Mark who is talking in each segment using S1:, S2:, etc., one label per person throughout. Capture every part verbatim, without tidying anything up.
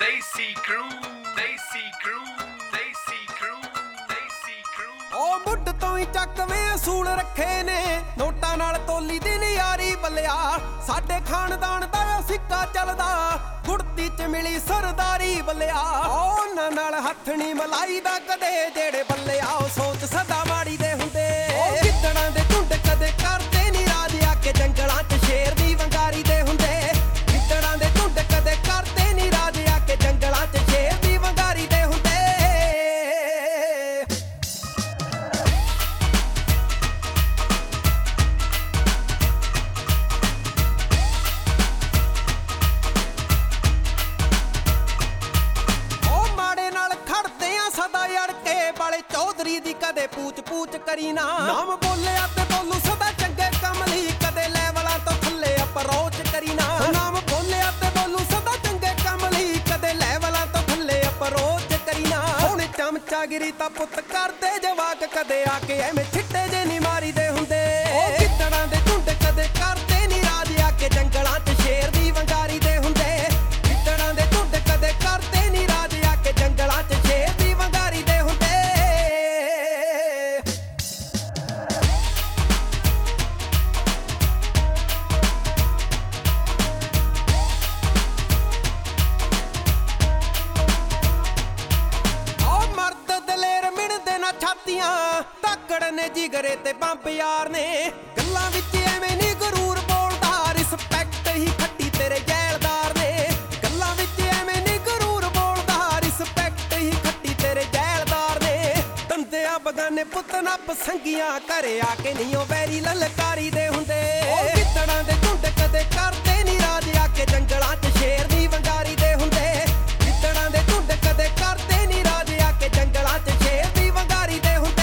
S1: Desi Crew, Desi Crew, Desi Crew, Desi Crew।
S2: ਉਹ ਮੁੱਢ ਤੋਂ ਹੀ ਚੱਕਵੇਂ ਅਸੂਲ ਰੱਖੇ ਨੇ, ਨੋਟਾਂ ਨਾਲ ਤੋਲੀ ਦੀ ਨਿਆਰੀ ਬੱਲਿਆ। ਸਾਡੇ ਖਾਨਦਾਨ ਦਾ ਸਿੱਕਾ ਚੱਲਦਾ, ਗੁੜਤੀ ਚ ਮਿਲੀ ਸਰਦਾਰੀ ਬੱਲਿਆ। ਉਹਨਾਂ ਨਾਲ ਹੱਥ ਨੀ ਮਲਾਈ ਦਾ ਕਦੇ, ਜਿਹੜੇ ਬੱਲਿਆ ਉਹ ਸੋਚ ਸਦਾ ਮਾੜੀ ਦੇ ਹੁੰਦੇ। ਉਹ ਗਿੱਦੜਾਂ ਦੇ ਝੁੰਡ ਕਦੇ ਕਰਦੇ ਨੀ ਰਾਜ, ਆ ਕੇ ਜੰਗਲਾਂ ਚ ਸ਼ੇਰ ਦੀ ਵੰਗਾਰੀ ਦੇ ਹੁੰਦੇ। ਗਿੱਦੜਾਂ ਦੇ ਝੁੰਡ ਕਦੇ ਕਰਦੇ ਨੀ ਰਾਜ, ਆ ਕੇ ਜੰਗਲਾਂ ਚ ਸ਼ੇਰ ਦੀ ਵੰਗਾਰੀ ਦੇ ਹੁੰਦੇ। ਸਦਾ ਯੜ ਕੇ ਵਾਲੇ ਚੌਧਰੀ ਦੀ ਕਦੇ ਪੂਛ ਪੂਛ ਕਰੀ ਨਾ। ਨਾਮ ਬੋਲਿਆ ਤੇ ਬੋਲੂ ਸਦਾ ਚੰਗੇ ਕੰਮ ਲਈ, ਕਦੇ ਲੈਵਲਾਂ ਤੋਂ ਥੱਲੇ ਅਪਰੋਚ ਕਰੀ ਨਾ। ਨਾਮ ਬੋਲਿਆ ਤੇ ਬੋਲੂ ਸਦਾ ਚੰਗੇ ਕੰਮ ਲਈ, ਕਦੇ ਲੈਵਲਾਂ ਤੋਂ ਥੱਲੇ ਅਪਰੋਚ ਕਰੀ ਨਾ। ਹੁਣ ਚਮਚਾਗਿਰੀ ਤਾਂ ਪੁੱਤ ਕਰਦੇ ਜਵਾਕ, ਕਦੇ ਆ ਕੇ ਐਵੇਂ ਛਿੱਟੇ ਜੇ ਨੀ ਮਾਰੀ ਦੇ ਹੁੰਦੇ। ਉਹ ਗਿੱਦੜਾਂ ਦੇ ਝੁੰਡ ਕਦੇ ਕਰਦੇ ਨੀ ਰਾਜ, ਆ ਕੇ ਜੰਗਲਾਂ 'ਚ ਸ਼ੇਰ ਦੀ ਵੰਗਾਰੀ ਦੇ ਹੁੰਦੇ। ਗਿੱਦੜਾਂ ਦੇ ਝੁੰਡ ਕਦੇ ਕਰਦੇ ਨੀ ਰਾਜ, ਆ ਕੇ ਜੰਗਲਾਂ 'ਚ ਸ਼ੇਰ ਦੀ ਵੰਗਾਰੀ ਦੇ ਹੁੰਦੇ। ਉਹ ਮਰਦ ਦਲੇਰ ਮਿਣਦੇ ਨਾ ਛਾਤੀਆਂ, ਧਾਕੜ ਨੇ ਜਿਗਰੇ ਤੇ ਬੰਬ ਯਾਰ ਨੇ। ਗੱਲਾਂ ਵਿੱਚ ਐਵੇਂ ਨੀ ਗਰੂਰ ਬੋਲਦਾ, ਰਿਸਪੈਕਟ ਹੀ ਖੱਟੀ ਤੇਰੇ ਜੈਲਦਾਰ ਨੇ। ਗੱਲਾਂ ਵਿੱਚ ਐਵੇਂ ਨੀ ਗਰੂਰ ਬੋਲਦਾ, ਰਿਸਪੈਕਟ ਹੀ ਖੱਟੀ ਤੇਰੇ ਜੈਲਦਾਰ ਨੇ। ਦੰਦਿਆਂ ਬਗਾਨੇ ਪੁੱਤ ਨਾ ਪਸੰਗੀਆਂ, ਘਰੇ ਆ ਕੇ ਨਹੀਂ ਉਹ ਵੈਰੀ ਲਲਕਾਰੀ ਦੇ ਹੁੰਦੇ। ਉਹ ਗਿੱਦੜਾਂ ਦੇ ਝੁੰਡ ਕਦੇ ਕਰਦੇ ਨੀ ਰਾਜ, ਆ ਕੇ ਜੰਗਲਾਂ 'ਚ ਸ਼ੇਰ ਦੀ ਵੰਗਾਰੀ ਦੇ ਹੁੰਦੇ। ਗਿੱਦੜਾਂ ਦੇ ਝੁੰਡ ਕਦੇ ਕਰਦੇ ਨੀ ਰਾਜ, ਆ ਕੇ ਜੰਗਲਾਂ 'ਚ ਸ਼ੇਰ ਦੀ ਵੰਗਾਰੀ ਦੇ ਹੁੰਦੇ।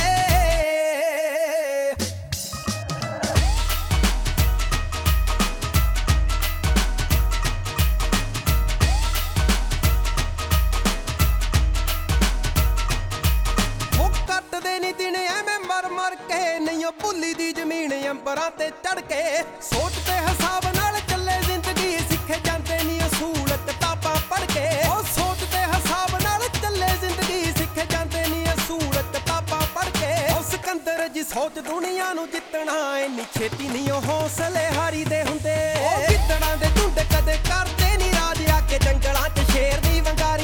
S2: ਮਰ ਕੇ ਨਹੀਂ ਉਹ ਭੁੱਲੀ ਦੀ ਜ਼ਮੀਨ ਅੰਬਰਾਂ ਤੇ ਚੜ ਕੇ। ਸੋਚ ਤੇ ਹਿਸਾਬ ਨਾਲ ਚੱਲੇ ਜ਼ਿੰਦਗੀ, ਸਿੱਖੇ ਜਾਂਦੇ ਨਹੀਂ ਅਸੂਲ ਕਿਤਾਬਾਂ ਪੜ੍ਹ ਕੇ। ਉਹ ਸੋਚ ਤੇ ਹਿਸਾਬ ਨਾਲ ਚੱਲੇ ਜ਼ਿੰਦਗੀ, ਸਿੱਖੇ ਜਾਂਦੇ ਨਹੀਂ ਅਸੂਲ ਕਿਤਾਬਾਂ ਪੜ੍ਹ ਕੇ। ਉਹ ਸਿਕੰਦਰ ਜੀ ਸੋਚ ਦੁਨੀਆ ਨੂੰ ਜਿੱਤਣਾ, ਇੰਨੀ ਛੇਤੀ ਨਹੀਂ ਉਹ ਹੌਸਲੇ ਹਾਰੀ ਦੇ ਹੁੰਦੇ। ਉਹ ਗਿੱਦੜਾਂ ਦੇ ਝੁੰਡ ਕਦੇ ਕਰਦੇ ਨੀ ਰਾਜ, ਆ ਕੇ ਜੰਗਲਾਂ 'ਚ ਸ਼ੇਰ ਦੀ ਵੰਗਾਰੀ